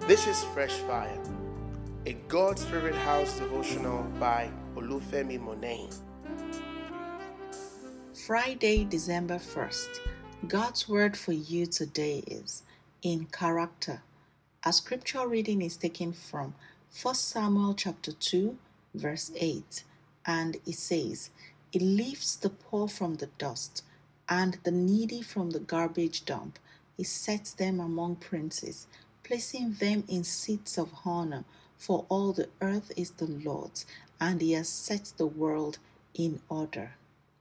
This is Fresh Fire, a God's Favorite House devotional by Olufemi Monet. Friday, December 1st. God's word for you today is in character. Our scripture reading is taken from 1 Samuel chapter 2, verse 8, and it says, "It lifts the poor from the dust and the needy from the garbage dump. It sets them among princes, placing them in seats of honor, for all the earth is the Lord's, and he has set the world in order."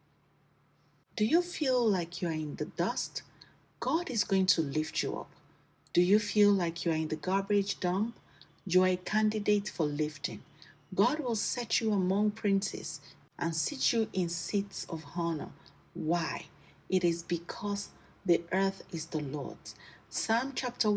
Do you feel like you are in the dust? God is going to lift you up. Do you feel like you are in the garbage dump? You are a candidate for lifting. God will set you among princes and sit you in seats of honor. Why? It is because the earth is the Lord's. Psalm chapter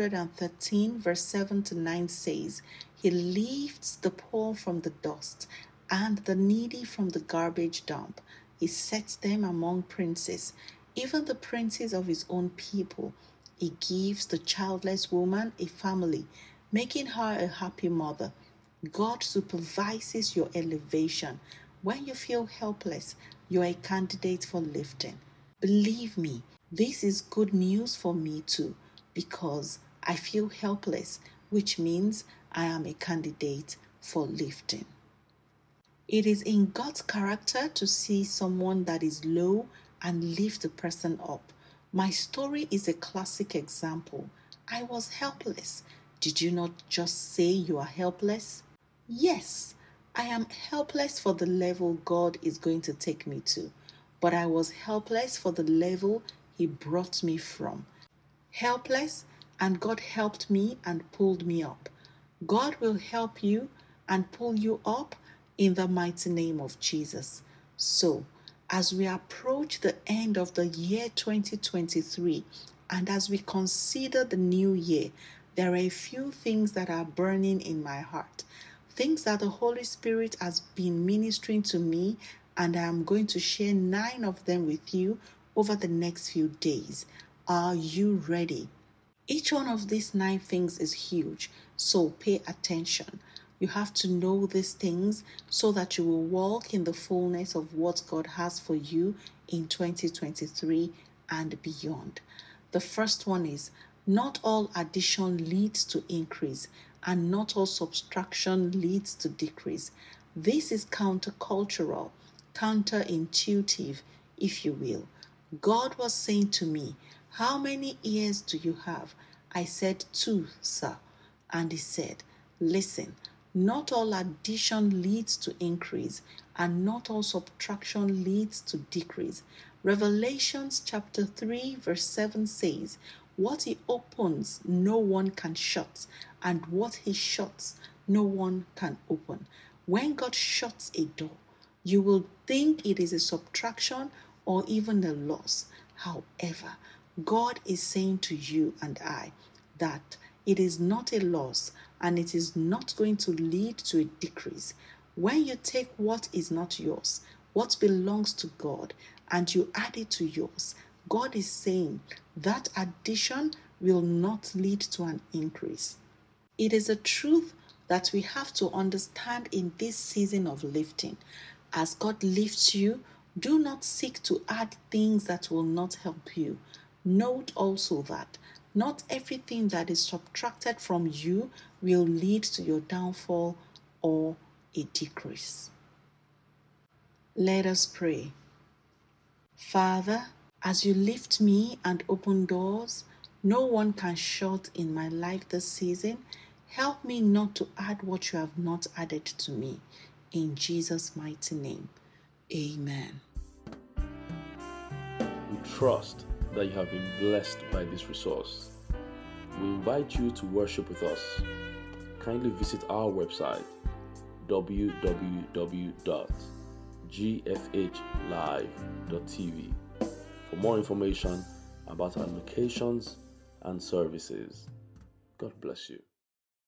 113 verse 7 to 9 says, "He lifts the poor from the dust and the needy from the garbage dump. He sets them among princes, even the princes of his own people. He gives the childless woman a family, making her a happy mother." God supervises your elevation. When you feel helpless, you are a candidate for lifting. Believe me, this is good news for me too, because I feel helpless, which means I am a candidate for lifting. It is in God's character to see someone that is low and lift the person up. My story is a classic example. I was helpless. Did you not just say you are helpless? Yes, I am helpless for the level God is going to take me to, but I was helpless for the level He brought me from. Helpless, and God helped me and pulled me up. God will help you and pull you up in the mighty name of Jesus. So, as we approach the end of the year 2023, and as we consider the new year, there are a few things that are burning in my heart. Things that the Holy Spirit has been ministering to me, and I am going to share 9 of them with you over the next few days. Are you ready? Each one of these 9 things is huge, so pay attention. You have to know these things so that you will walk in the fullness of what God has for you in 2023 and beyond. The first one is, not all addition leads to increase, and not all subtraction leads to decrease. This is countercultural, counterintuitive, if you will. God was saying to me, "How many ears do you have?" I said, 2, sir. And he said, "Listen, not all addition leads to increase, and not all subtraction leads to decrease." Revelations chapter 3 verse 7 says, "What he opens, no one can shut, and what he shuts, no one can open." When God shuts a door, you will think it is a subtraction or even a loss. However, God is saying to you and I that it is not a loss, and it is not going to lead to a decrease. When you take what is not yours, what belongs to God, and you add it to yours, God is saying that addition will not lead to an increase. It is a truth that we have to understand in this season of lifting. As God lifts you, do not seek to add things that will not help you. Note also that not everything that is subtracted from you will lead to your downfall or a decrease. Let us pray. Father, as you lift me and open doors no one can shut in my life this season, help me not to add what you have not added to me. In Jesus' mighty name, amen. We trust that you have been blessed by this resource. We invite you to worship with us. Kindly visit our website www.gfhlive.tv for more information about our locations and services. God bless you.